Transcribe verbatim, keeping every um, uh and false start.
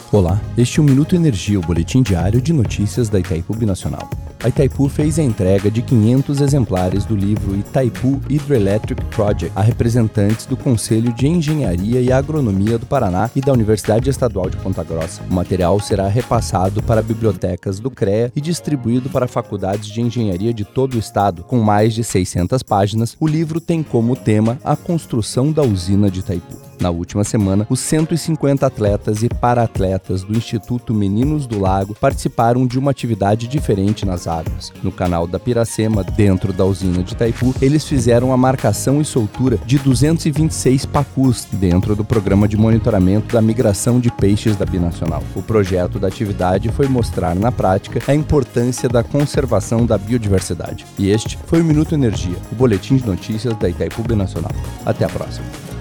Olá, este é o Minuto Energia, o boletim diário de notícias da Itaipu Binacional. A Itaipu fez a entrega de quinhentos exemplares do livro Itaipu Hydroelectric Project a representantes do Conselho de Engenharia e Agronomia do Paraná e da Universidade Estadual de Ponta Grossa. O material será repassado para bibliotecas do CREA e distribuído para faculdades de engenharia de todo o estado. Com mais de seiscentas páginas, o livro tem como tema a construção da usina de Itaipu. Na última semana, os cento e cinquenta atletas e para-atletas do Instituto Meninos do Lago participaram de uma atividade diferente nas águas. No canal da Piracema, dentro da usina de Itaipu, eles fizeram a marcação e soltura de duzentos e vinte e seis pacus dentro do programa de monitoramento da migração de peixes da Binacional. O projeto da atividade foi mostrar na prática a importância da conservação da biodiversidade. E este foi o Minuto Energia, o boletim de notícias da Itaipu Binacional. Até a próxima.